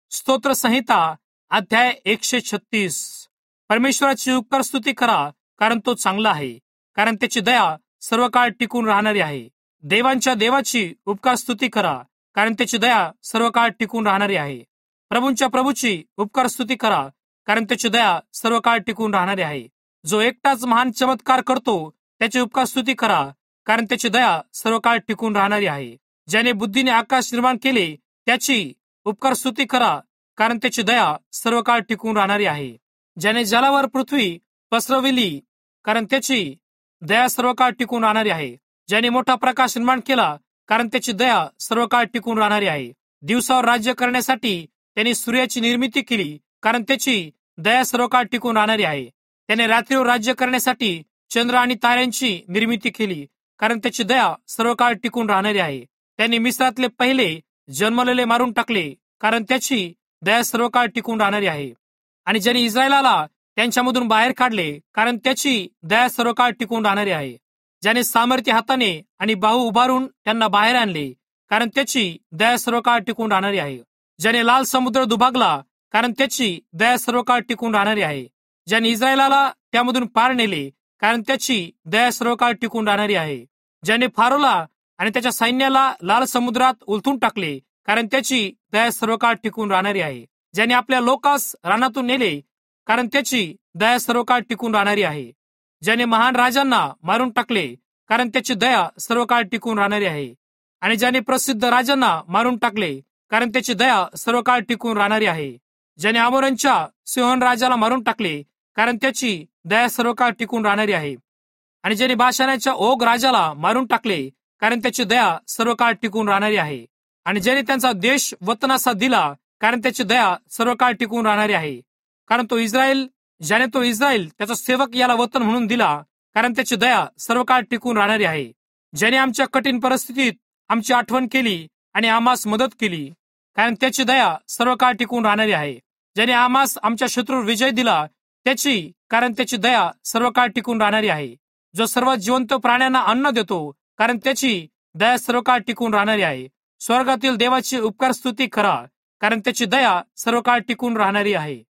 स्तोत्र संहिता अध्याय 136. परमेश्वराची उपकार स्तुती करा, कारण तो चांगला आहे, कारण त्याची दया सर्व काळ टिकून राहणारी आहे. देवांच्या देवाची उपकार स्तुती करा, कारण त्याची दया सर्व काळ टिकून राहणारी आहे. प्रभूंच्या प्रभूची उपकार स्तुती करा, कारण त्याची दया सर्व काळ टिकून राहणारी आहे. जो एकटाच महान चमत्कार करतो त्याची उपकार स्तुती करा, कारण त्याची दया सर्व काळ टिकून राहणारी आहे. ज्याने बुद्धीने आकाश निर्माण केले त्याची उपकार स्तुती करा, कारण त्याची दया सर्व काळ टिकून राहणारी आहे. ज्याने जलावर पृथ्वी पसरविली, कारण त्याची दया सर्व काळ टिकून राहणारी आहे. ज्याने मोठा प्रकाश निर्माण केला, कारण त्याची दया सर्व काळ टिकून राहणारी आहे. दिवसावर राज्य करण्यासाठी त्याने सूर्याची निर्मिती केली, कारण त्याची दया सर्व काळ टिकून राहणारी आहे. त्याने रात्रीवर राज्य करण्यासाठी चंद्र आणि ताऱ्यांची निर्मिती केली, कारण त्याची दया सर्व काळ टिकून राहणारी आहे. त्यांनी मिस्रातले पहिले जन्मलेले मारून टाकले, कारण त्याची दया सर्व काळ टिकून राहणारी आहे. आणि ज्यांनी इस्रायलाला त्यांच्यामधून बाहेर काढले, कारण त्याची दया सर्व काळ टिकून राहणारी आहे. ज्याने सामर्थ्य हाताने आणि बाहू उभारून त्यांना बाहेर आणले, कारण त्याची दया सर्व काळ टिकून राहणारी आहे. ज्याने लाल समुद्र दुभागला, कारण त्याची दया सर्व काळ टिकून राहणारी आहे. ज्याने इस्रायलाला त्यामधून पार नेले, कारण त्याची दया सर्व काळ टिकून राहणारी आहे. ज्याने फारोला आणि त्याच्या सैन्याला लाल समुद्रात उलथून टाकले, कारण त्याची दया सर्व काळ टिकून राहणारी आहे. ज्याने आपल्या लोकास रानातून नेले, कारण त्याची दया सर्व काळ टिकून राहणारी आहे. ज्याने महान राजांना मारून टाकले, कारण त्याची दया सर्व काळ टिकून राहणारी आहे. आणि ज्याने प्रसिद्ध राजांना मारून टाकले, कारण त्याची दया सर्व काळ टिकून राहणारी आहे. ज्याने अमोरांच्या सिहोन राजाला मारून टाकले, कारण त्याची दया सर्व काळ टिकून राहणारी आहे. आणि ज्याने बाशानाच्या ओग राजाला मारून टाकले, कारण त्याची दया सर्व काळ टिकून राहणारी आहे. आणि ज्याने त्यांचा देश वतनासा दिला, कारण त्याची दया सर्व काळ टिकून राहणारी आहे. कारण ज्याने तो इस्रायल त्याचा सेवक याला वतन म्हणून दिला, कारण त्याची दया सर्व काळ टिकून राहणारी आहे. ज्याने आमच्या कठीण परिस्थितीत आमची आठवण केली आणि आम्हास मदत केली, कारण त्याची दया सर्व काळ टिकून राहणारी आहे. ज्याने आम्हास आमच्या शत्रूवर विजय दिला त्याची, कारण त्याची दया सर्व काळ टिकून राहणारी आहे. जो सर्व जिवंत प्राण्यांना अन्न देतो, कारण त्याची दया सर्व काळ टिकून राहणारी आहे. स्वर्गातील देवाची उपकार स्तुती करा, कारण त्याची दया सर्व काळ टिकून राहणारी आहे.